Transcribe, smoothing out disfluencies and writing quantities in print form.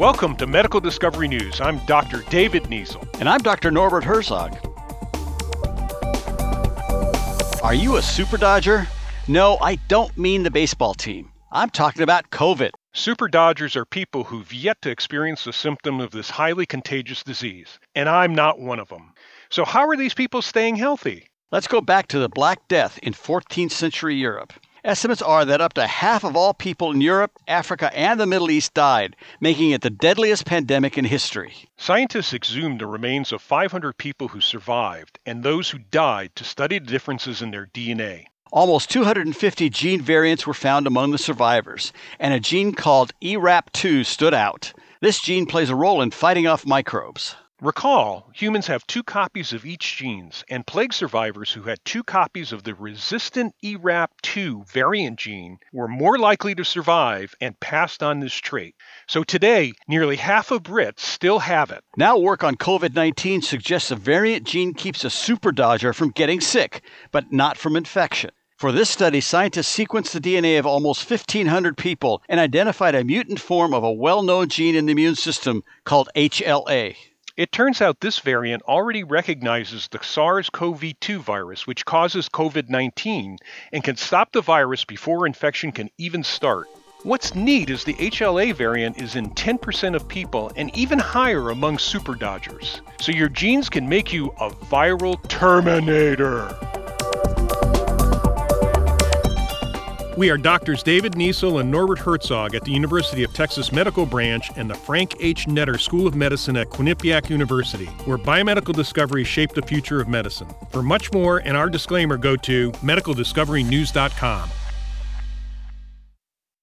Welcome to Medical Discovery News. I'm Dr. David Niesel. And I'm Dr. Norbert Herzog. Are you a Super Dodger? No, I don't mean the baseball team. I'm talking about COVID. Super Dodgers are people who've yet to experience the symptom of this highly contagious disease, and I'm not one of them. So how are these people staying healthy? Let's go back to the Black Death in 14th century Europe. Estimates are that up to half of all people in Europe, Africa, and the Middle East died, making it the deadliest pandemic in history. Scientists exhumed the remains of 500 people who survived and those who died to study the differences in their DNA. Almost 250 gene variants were found among the survivors, and a gene called ERAP2 stood out. This gene plays a role in fighting off microbes. Recall, humans have 2 copies of each genes, and plague survivors who had 2 copies of the resistant ERAP2 variant gene were more likely to survive and passed on this trait. So today, nearly half of Brits still have it. Now work on COVID-19 suggests a variant gene keeps a Super Dodger from getting sick, but not from infection. For this study, scientists sequenced the DNA of almost 1,500 people and identified a mutant form of a well-known gene in the immune system called HLA. It turns out this variant already recognizes the SARS-CoV-2 virus, which causes COVID-19, and can stop the virus before infection can even start. What's neat is the HLA variant is in 10% of people and even higher among Super Dodgers. So your genes can make you a viral Terminator. We are Doctors David Niesel and Norbert Herzog at the University of Texas Medical Branch and the Frank H. Netter School of Medicine at Quinnipiac University, where biomedical discoveries shape the future of medicine. For much more and our disclaimer, go to medicaldiscoverynews.com.